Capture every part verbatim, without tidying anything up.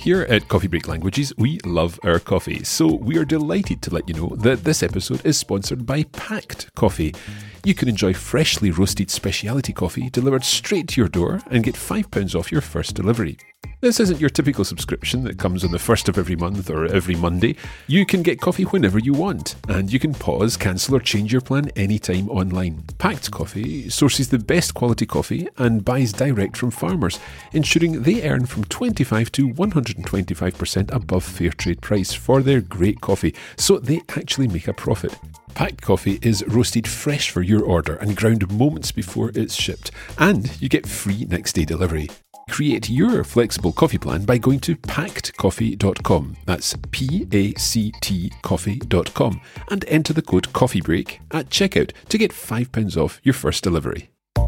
Here at Coffee Break Languages, we love our coffee, so we are delighted to let you know that this episode is sponsored by Pact Coffee. You can enjoy freshly roasted specialty coffee delivered straight to your door and get five pounds off your first delivery. This isn't your typical subscription that comes on the first of every month or every Monday. You can get coffee whenever you want, and you can pause, cancel or change your plan anytime online. Pact Coffee sources the best quality coffee and buys direct from farmers, ensuring they earn from twenty-five to one hundred twenty-five percent above fair trade price for their great coffee, so they actually make a profit. Pact Coffee is roasted fresh for your order and ground moments before it's shipped, and you get free next day delivery. Create your flexible coffee plan by going to pact coffee dot com. That's P A C T coffee dot com and enter the code COFFEEBREAK at checkout to get five pounds off your first delivery.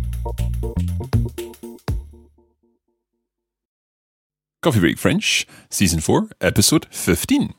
Coffee Break French, Season four, Episode fifteen.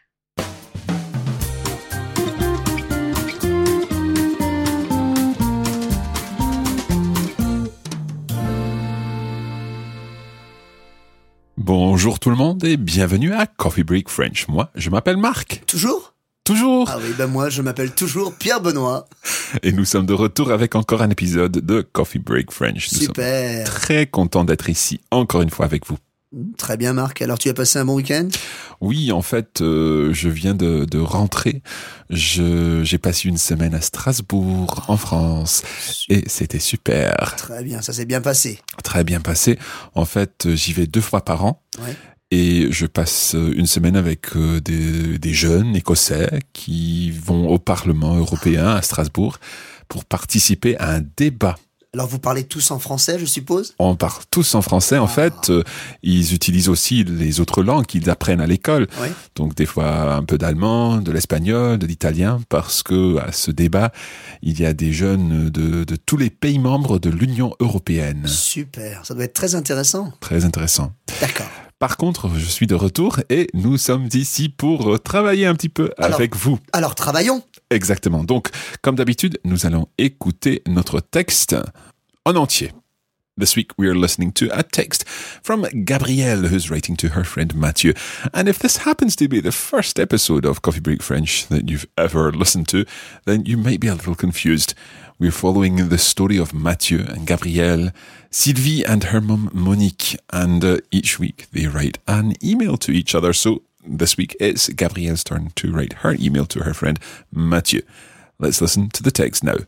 Bonjour tout le monde et bienvenue à Coffee Break French. Moi, je m'appelle Marc. Toujours ? Toujours. Ah oui, ben moi, je m'appelle toujours Pierre-Benoît. Et nous sommes de retour avec encore un épisode de Coffee Break French. Nous Super. sommes très contents d'être ici encore une fois avec vous. Très bien, Marc. Alors, tu as passé un bon week-end ? Oui, en fait, euh, je viens de, de rentrer. Je, j'ai passé une semaine à Strasbourg, en France, et c'était super. Très bien, ça s'est bien passé. Très bien passé. En fait, j'y vais deux fois par an. Ouais. Et je passe une semaine avec euh, des, des jeunes Écossais qui vont au Parlement européen à Strasbourg pour participer à un débat. Alors, vous parlez tous en français, je suppose ? On parle tous en français. En ah. fait, euh, ils utilisent aussi les autres langues qu'ils apprennent à l'école. Ouais. Donc, des fois, un peu d'allemand, de l'espagnol, de l'italien, parce que à ce débat, il y a des jeunes de, de tous les pays membres de l'Union européenne. Super, ça doit être très intéressant. Très intéressant. D'accord. Par contre, je suis de retour et nous sommes ici pour travailler un petit peu alors, avec vous. Alors, travaillons. Exactement. Donc, comme d'habitude, nous allons écouter notre texte en entier. This week, we are listening to a text from Gabrielle, who's writing to her friend Mathieu. And if this happens to be the first episode of Coffee Break French that you've ever listened to, then you might be a little confused. We're following the story of Mathieu and Gabrielle, Sylvie and her mum Monique, and uh, each week they write an email to each other. So this week it's Gabrielle's turn to write her email to her friend Mathieu. Let's listen to the text now.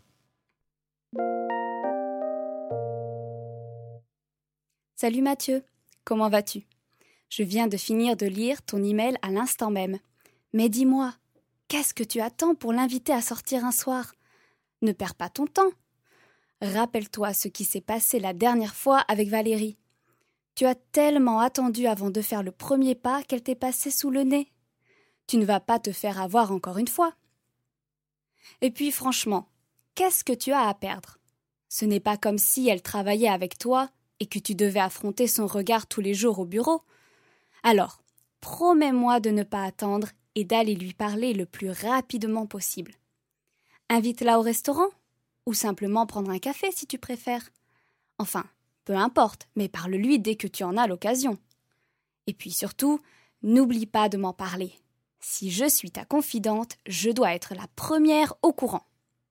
Salut Mathieu, comment vas-tu ? Je viens de finir de lire ton email à l'instant même. Mais dis-moi, qu'est-ce que tu attends pour l'inviter à sortir un soir ? Ne perds pas ton temps. Rappelle-toi ce qui s'est passé la dernière fois avec Valérie. Tu as tellement attendu avant de faire le premier pas qu'elle t'est passée sous le nez. Tu ne vas pas te faire avoir encore une fois. Et puis franchement, qu'est-ce que tu as à perdre ? Ce n'est pas comme si elle travaillait avec toi et que tu devais affronter son regard tous les jours au bureau. Alors, promets-moi de ne pas attendre et d'aller lui parler le plus rapidement possible. Invite-la au restaurant ou simplement prendre un café si tu préfères. Enfin, peu importe, mais parle-lui dès que tu en as l'occasion. Et puis surtout, n'oublie pas de m'en parler. Si je suis ta confidente, je dois être la première au courant.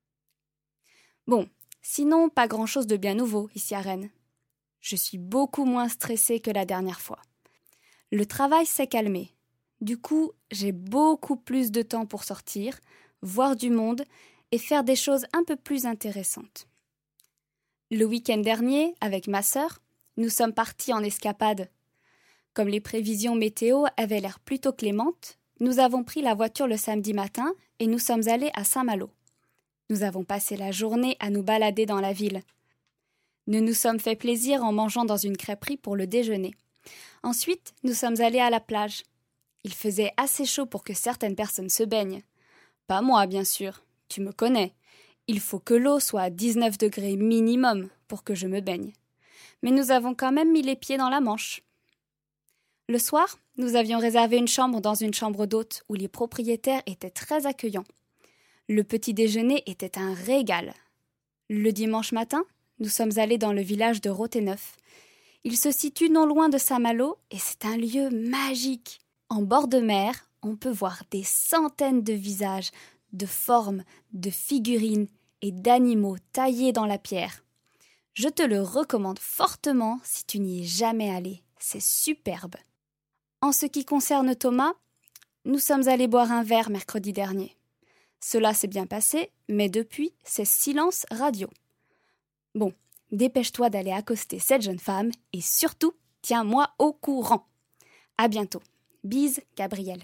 Bon, sinon, pas grand-chose de bien nouveau ici à Rennes. Je suis beaucoup moins stressée que la dernière fois. Le travail s'est calmé. Du coup, j'ai beaucoup plus de temps pour sortir, voir du monde et faire des choses un peu plus intéressantes. Le week-end dernier, avec ma sœur, nous sommes partis en escapade. Comme les prévisions météo avaient l'air plutôt clémentes, nous avons pris la voiture le samedi matin et nous sommes allés à Saint-Malo. Nous avons passé la journée à nous balader dans la ville. Nous nous sommes fait plaisir en mangeant dans une crêperie pour le déjeuner. Ensuite, nous sommes allés à la plage. Il faisait assez chaud pour que certaines personnes se baignent. Pas moi, bien sûr. Tu me connais. Il faut que l'eau soit à dix-neuf degrés minimum pour que je me baigne. Mais nous avons quand même mis les pieds dans la Manche. Le soir, nous avions réservé une chambre dans une chambre d'hôte où les propriétaires étaient très accueillants. Le petit déjeuner était un régal. Le dimanche matin, nous sommes allés dans le village de Roténeuf. Il se situe non loin de Saint-Malo et c'est un lieu magique. En bord de mer, on peut voir des centaines de visages, de formes, de figurines et d'animaux taillés dans la pierre. Je te le recommande fortement si tu n'y es jamais allé. C'est superbe. En ce qui concerne Thomas, nous sommes allés boire un verre mercredi dernier. Cela s'est bien passé, mais depuis, c'est silence radio. Bon, dépêche-toi d'aller accoster cette jeune femme et surtout, tiens-moi au courant. À bientôt. Bise, Gabriel.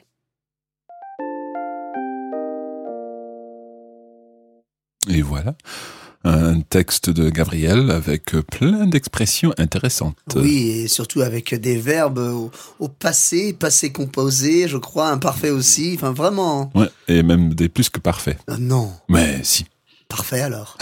Et voilà, un texte de Gabriel avec plein d'expressions intéressantes. Oui, et surtout avec des verbes au, au passé, passé composé, je crois, imparfait aussi, enfin vraiment. Ouais, et même des plus que parfaits. Euh, non. Mais si. Parfait alors.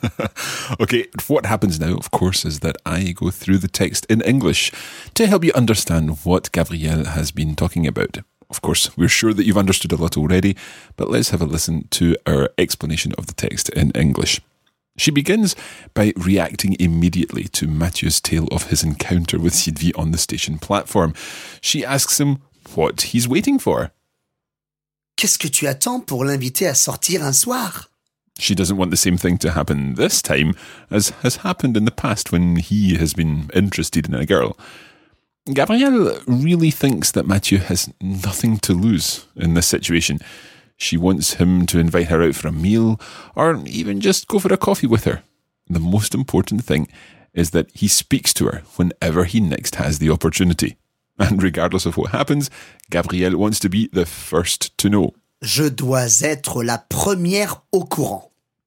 Okay, what happens now, of course, is that I go through the text in English to help you understand what Gabriel has been talking about. Of course, we're sure that you've understood a lot already, but let's have a listen to our explanation of the text in English. She begins by reacting immediately to Mathieu's tale of his encounter with Sylvie on the station platform. She asks him what he's waiting for. Qu'est-ce que tu attends pour l'inviter à sortir un soir? She doesn't want the same thing to happen this time as has happened in the past when he has been interested in a girl. Gabrielle really thinks that Mathieu has nothing to lose in this situation. She wants him to invite her out for a meal or even just go for a coffee with her. The most important thing is that he speaks to her whenever he next has the opportunity. And regardless of what happens, Gabrielle wants to be the first to know. Je dois être la première au courant.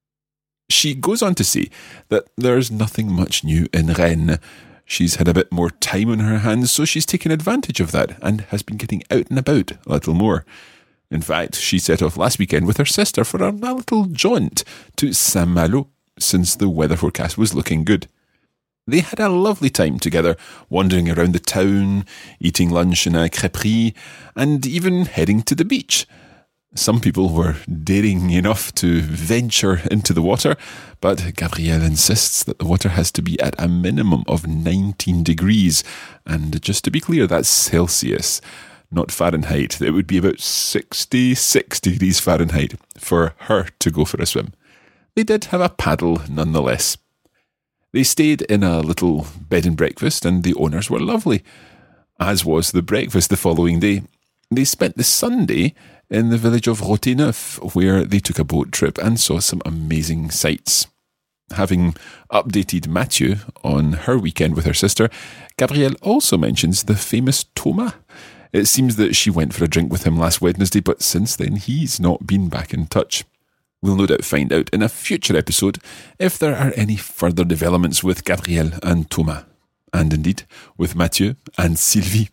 She goes on to say that there's nothing much new in Rennes. She's had a bit more time on her hands, so she's taken advantage of that and has been getting out and about a little more. In fact, she set off last weekend with her sister for a, a little jaunt to Saint-Malo, since the weather forecast was looking good. They had a lovely time together, wandering around the town, eating lunch in a crêperie, and even heading to the beach. Some people were daring enough to venture into the water, but Gabrielle insists that the water has to be at a minimum of nineteen degrees. And just to be clear, that's Celsius, not Fahrenheit. It would be about sixty-six degrees Fahrenheit for her to go for a swim. They did have a paddle nonetheless. They stayed in a little bed and breakfast, and the owners were lovely, as was the breakfast the following day. They spent the Sunday in the village of Roteneuf, where they took a boat trip and saw some amazing sights. Having updated Mathieu on her weekend with her sister, Gabrielle also mentions the famous Thomas. It seems that she went for a drink with him last Wednesday, but since then he's not been back in touch. We'll no doubt find out in a future episode if there are any further developments with Gabrielle and Thomas, and indeed with Mathieu and Sylvie.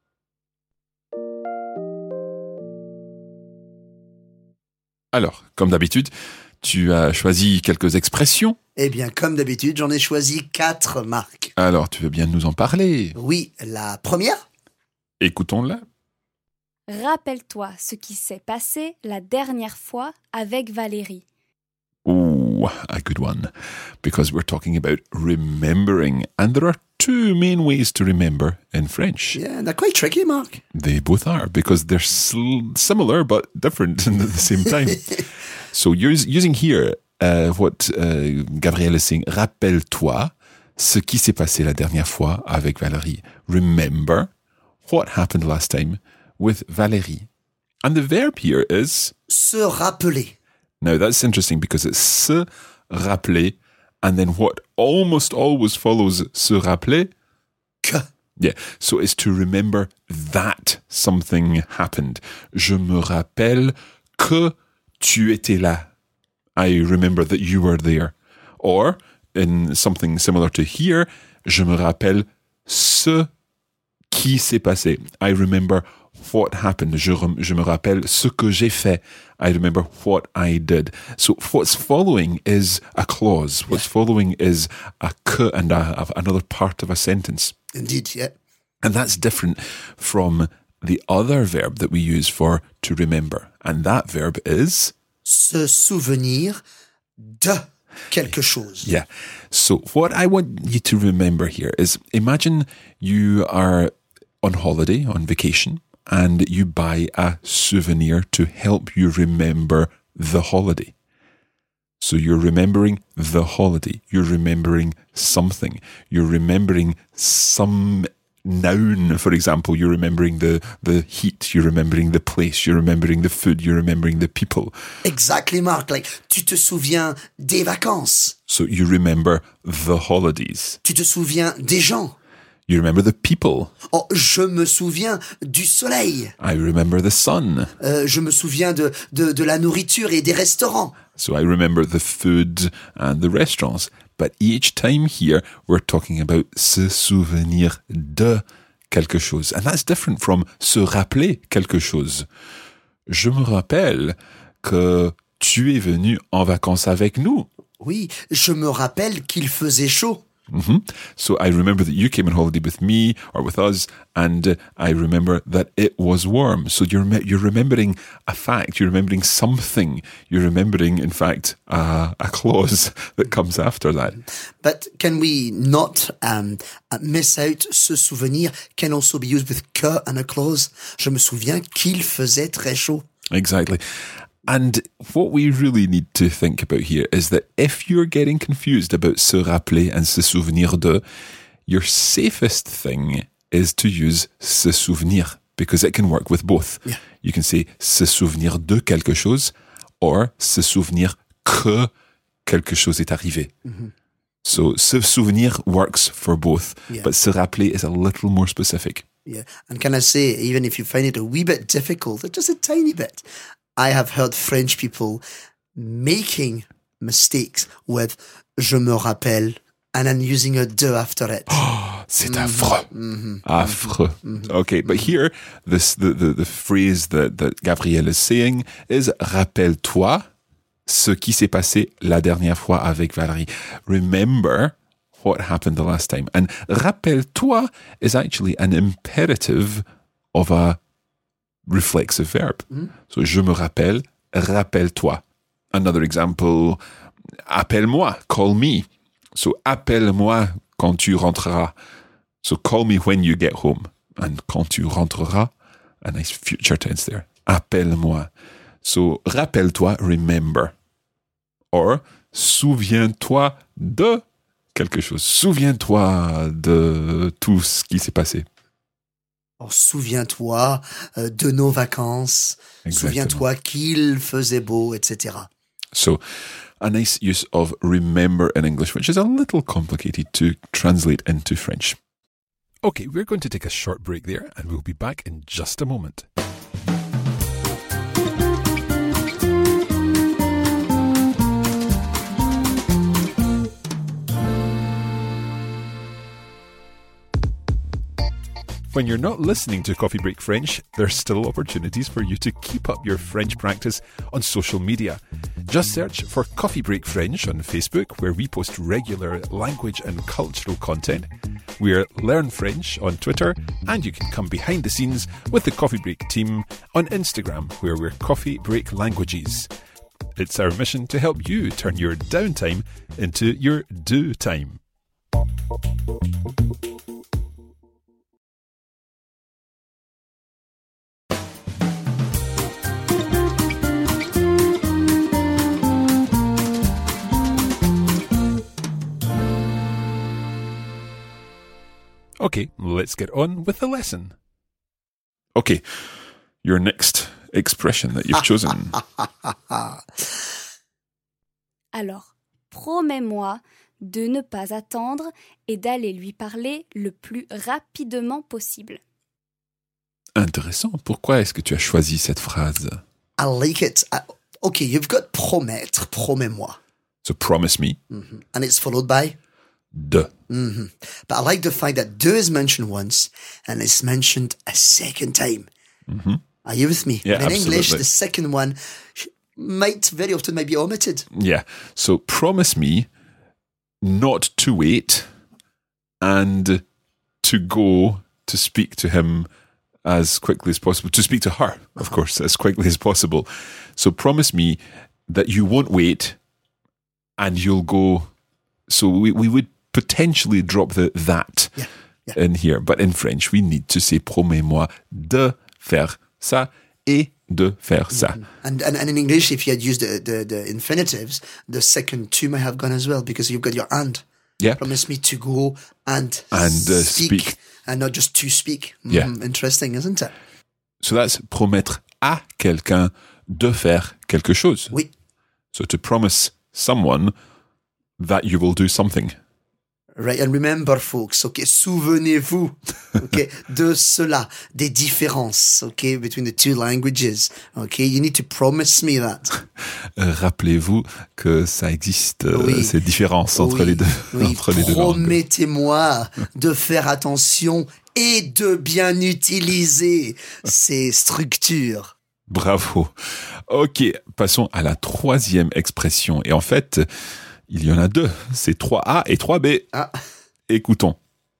Alors, comme d'habitude, tu as choisi quelques expressions. Eh bien, comme d'habitude, j'en ai choisi quatre marques. Alors, tu veux bien nous en parler? Oui, la première? Écoutons-la. Rappelle-toi ce qui s'est passé la dernière fois avec Valérie. Ooh, a good one. Because we're talking about remembering. And there are two main ways to remember in French. Yeah, they're quite tricky, Mark. They both are, because they're sl- similar but different at the same time. So use, using here uh, what uh, Gabrielle is saying, rappelle-toi ce qui s'est passé la dernière fois avec Valérie. Remember what happened last time with Valérie. And the verb here is... Se rappeler. Now that's interesting because it's se rappeler, and then what almost always follows se rappeler? Que. Yeah, so it's to remember that something happened. Je me rappelle que tu étais là. I remember that you were there. Or, in something similar to here, je me rappelle ce qui s'est passé. I remember what happened. Je, rem- je me rappelle ce que j'ai fait. I remember what I did. So what's following is a clause. What's following is a que and a, a, another part of a sentence. Indeed, yeah. And that's different from the other verb that we use for to remember. And that verb is... Se souvenir de. quelque chose. Yeah. So what I want you to remember here is, imagine you are on holiday, on vacation, and you buy a souvenir to help you remember the holiday. So you're remembering the holiday. You're remembering something. You're remembering some noun, for example. You're remembering the, the heat. You're remembering the place. You're remembering the food. You're remembering the people. Exactly, Mark. Like, tu te souviens des vacances. So you remember the holidays. Tu te souviens des gens. You remember the people. Oh, je me souviens du soleil. I remember the sun. Euh, je me souviens de, de, de la nourriture et des restaurants. So I remember the food and the restaurants. But each time here, we're talking about se souvenir de quelque chose. And that's different from se rappeler quelque chose. Je me rappelle que tu es venu en vacances avec nous. Oui, je me rappelle qu'il faisait chaud. Mm-hmm. So I remember that you came on holiday with me or with us, and uh, I remember that it was warm. So you're you're remembering a fact, you're remembering something, you're remembering, in fact, uh, a clause that comes after that. But can we not um, miss out ce souvenir can also be used with que and a clause? Je me souviens qu'il faisait très chaud. Exactly. And what we really need to think about here is that if you're getting confused about se rappeler and se souvenir de, your safest thing is to use se souvenir, because it can work with both. Yeah. You can say se souvenir de quelque chose or se souvenir que quelque chose est arrivé. Mm-hmm. So se souvenir works for both, yeah. but se rappeler is a little more specific. Yeah. And can I say, even if you find it a wee bit difficult, just a tiny bit, I have heard French people making mistakes with je me rappelle and then using a de after it. Oh, c'est affreux. Mm-hmm. Affreux. Mm-hmm. Okay, but here, this the, the, the phrase that, that Gabrielle is saying is rappelle-toi ce qui s'est passé la dernière fois avec Valérie. Remember what happened the last time. And rappelle-toi is actually an imperative of a reflexive verb. Mm. So, je me rappelle, rappelle-toi. Another example, appelle-moi, call me. So, appelle-moi quand tu rentreras. So, call me when you get home. And quand tu rentreras, a nice future tense there. Appelle-moi. So, rappelle-toi, remember. Or, souviens-toi de quelque chose. Souviens-toi de tout ce qui s'est passé. Oh, souviens-toi euh, de nos vacances. Exactement. Souviens-toi qu'il faisait beau, et cetera. So, a nice use of remember in English, which is a little complicated to translate into French. Okay, we're going to take a short break there, and we'll be back in just a moment. When you're not listening to Coffee Break French, there's still opportunities for you to keep up your French practice on social media. Just search for Coffee Break French on Facebook, where we post regular language and cultural content. We're Learn French on Twitter, and you can come behind the scenes with the Coffee Break team on Instagram, where we're Coffee Break Languages. It's our mission to help you turn your downtime into your do time. Okay, let's get on with the lesson. Okay, your next expression that you've chosen. Alors, promets-moi de ne pas attendre et d'aller lui parler le plus rapidement possible. Intéressant. Pourquoi est-ce que tu as choisi cette phrase? I like it. Uh, okay, you've got promettre, promets-moi. So promise me. Mm-hmm. And it's followed by? De. Mm-hmm. But I like the fact that de is mentioned once and it's mentioned a second time. Mm-hmm. Are you with me? Yeah, in absolutely. English, the second one might very often maybe omitted. Yeah. So promise me not to wait and to go to speak to him as quickly as possible, to speak to her, of course, as quickly as possible. So promise me that you won't wait and you'll go, so we, we would potentially drop the that Yeah, yeah. in here. But in French, we need to say promets-moi de faire ça et de faire ça. And, and and in English, if you had used the, the, the infinitives, the second two may have gone as well because you've got your and. Yeah. Promise me to go and, And, uh, speak, speak. and not just to speak. Mm, Yeah. Interesting, isn't it? So that's promettre à quelqu'un de faire quelque chose. Oui. So to promise someone that you will do something. Right, and remember, folks, okay, souvenez-vous, okay, de cela, des différences, okay, between the two languages, okay, you need to promise me that. Euh, Rappelez-vous que ça existe, euh, Oui. ces différences entre Oui, les deux, oui, entre les deux langues. promettez-moi de faire attention et de bien utiliser ces structures. Bravo. Ok, passons à la troisième expression. Et en fait, il y en a deux. C'est trois A et trois B. Ah. Écoutons.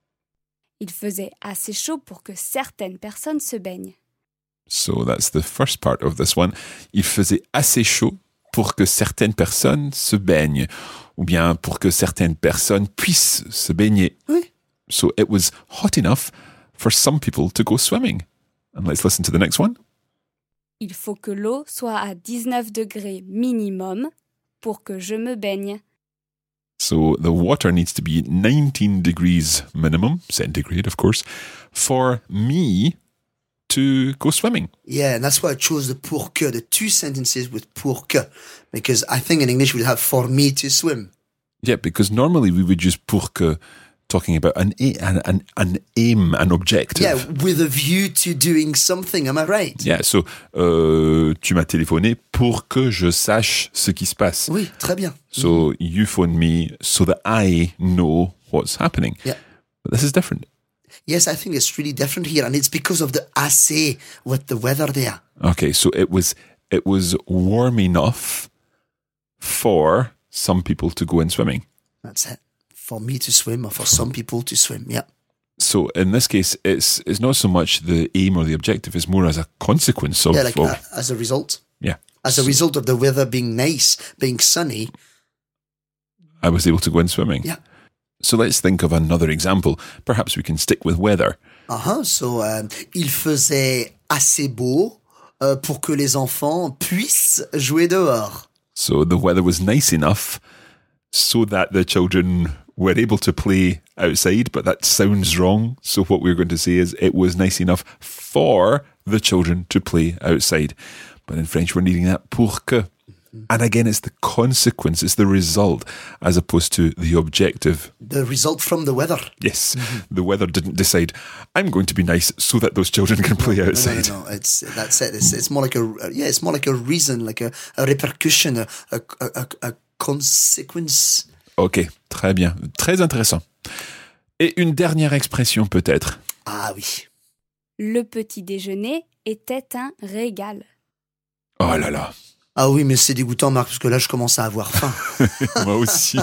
Il faisait assez chaud pour que certaines personnes se baignent. So that's the first part of this one. Il faisait assez chaud pour que certaines personnes se baignent. Ou bien pour que certaines personnes puissent se baigner. Oui. So it was hot enough for some people to go swimming. And let's listen to the next one. Il faut que l'eau soit à dix-neuf degrés minimum pour que je me baigne. So the water needs to be nineteen degrees minimum, centigrade of course, for me to go swimming. Yeah, and that's why I chose the pour que, the two sentences with pour que, because I think in English we'd have for me to swim. Yeah, because normally we would use pour que talking about an, a- an, an, an aim, an objective. Yeah, with a view to doing something, am I right? Yeah, so euh, tu m'as téléphoné pour que je sache ce qui se passe. Oui, très bien. So you phoned me so that I know what's happening. Yeah. But this is different. Yes, I think it's really different here, and it's because of the assez with the weather there. Okay, so it was it was warm enough for some people to go in swimming. That's it. For me to swim, or for some people to swim. Yeah. So in this case, it's it's not so much the aim or the objective; it's more as a consequence of. Yeah, like of- uh, as a result. yeah. As a So result of the weather being nice, being sunny. I was able to go in swimming. Yeah. So let's think of another example. Perhaps we can stick with weather. Uh-huh. So, um, il faisait assez beau uh, pour que les enfants puissent jouer dehors. So the weather was nice enough so that the children were able to play outside, but that sounds wrong. So what we're going to say is it was nice enough for the children to play outside. But in French, we're needing that pour que. And again, it's the consequence, it's the result, as opposed to the objective. The result from the weather. Yes, the weather didn't decide, I'm going to be nice so that those children can play No, no, outside. no, no. It's that's it. It's, it's more like a yeah. It's more like a reason, like a, a repercussion, a, a, a, a consequence. Ok, très bien, très intéressant. Et une dernière expression peut-être. Ah oui. Le petit déjeuner était un régal. Oh là là, Ah oui, mais c'est dégoûtant, Marc, parce que là, je commence à avoir faim. moi aussi.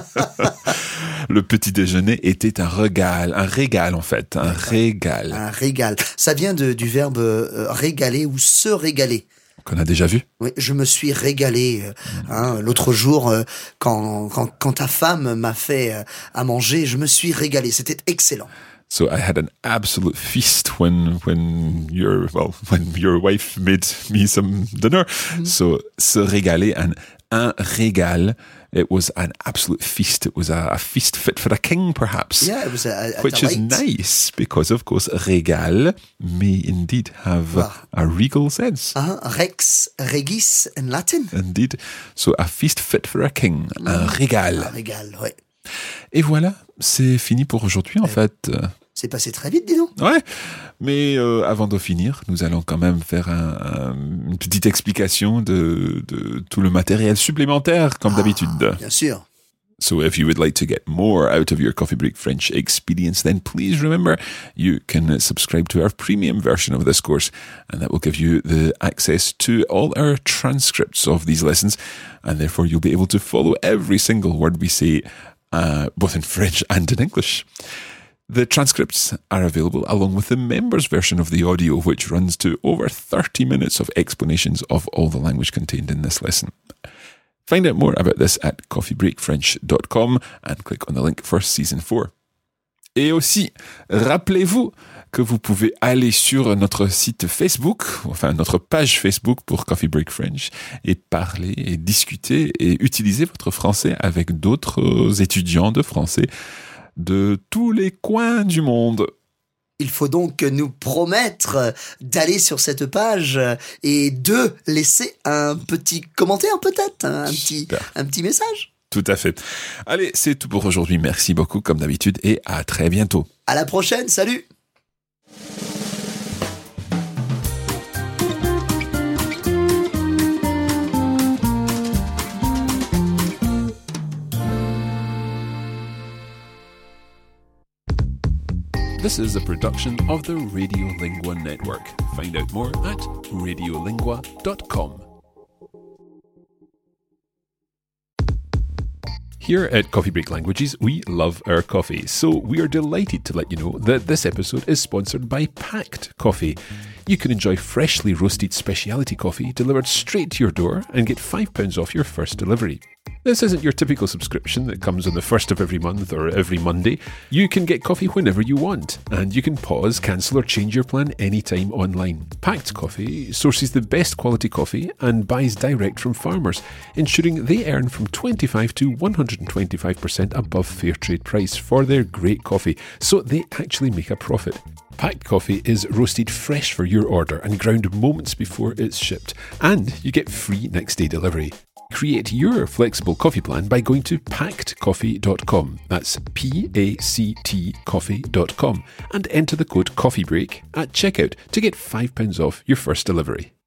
Le petit déjeuner était un régal, un régal en fait, un régal Un régal. Ça vient de, du verbe euh, régaler ou se régaler. qu'on a déjà vu. Oui, je me suis régalé. euh, hein, l'autre jour, euh, quand, quand, quand ta femme m'a fait euh, à manger, je me suis régalé. C'était excellent. So I had an absolute feast when when your well when your wife made me some dinner. So se régaler and un régal. It was an absolute feast. It was a, a feast fit for a king, perhaps. Yeah, it was a, a Which is delight. nice because, of course, régal may indeed have Wow. a regal sense. Hein, Rex regis in Latin. Indeed. So a feast fit for a king. Un régal. Un régal, ouais. Et voilà, c'est fini pour aujourd'hui en fait. C'est passé très vite, dis donc. Ouais, mais euh, avant de finir, nous allons quand même faire un, un- une petite explication de, de tout le matériel supplémentaire, comme d'habitude. Bien sûr. So if you would like to get more out of your Coffee Break French experience, then please remember you can subscribe to our premium version of this course, and that will give you the access to all our transcripts of these lessons, and therefore you'll be able to follow every single word we say, uh, both in French and in English. The transcripts are available along with the members version of the audio, which runs to over thirty minutes of explanations of all the language contained in this lesson. Find out more about this at coffee break french dot com and click on the link for season four. Et aussi, rappelez-vous que vous pouvez aller sur notre site Facebook, enfin notre page Facebook pour Coffee Break French, et parler et discuter et utiliser votre français avec d'autres étudiants de français de tous les coins du monde. Il faut donc nous promettre d'aller sur cette page et de laisser un petit commentaire peut-être, un petit, un petit message. Tout à fait. Allez, c'est tout pour aujourd'hui. Merci beaucoup comme d'habitude et à très bientôt. À la prochaine, salut! This is a production of the Radiolingua Network. Find out more at radiolingua dot com. Here at Coffee Break Languages, we love our coffee, so we are delighted to let you know that this episode is sponsored by Pact Coffee. You can enjoy freshly roasted specialty coffee delivered straight to your door and get five pounds off your first delivery. This isn't your typical subscription that comes on the first of every month or every Monday. You can get coffee whenever you want, and you can pause, cancel or change your plan anytime online. Pact Coffee sources the best quality coffee and buys direct from farmers, ensuring they earn from twenty-five to one hundred twenty-five percent above fair trade price for their great coffee, so they actually make a profit. Packed coffee is roasted fresh for your order and ground moments before it's shipped, and you get free next day delivery. Create your flexible coffee plan by going to pact coffee dot com. That's P A C T coffee dot com and enter the code COFFEEBREAK at checkout to get five pounds off your first delivery.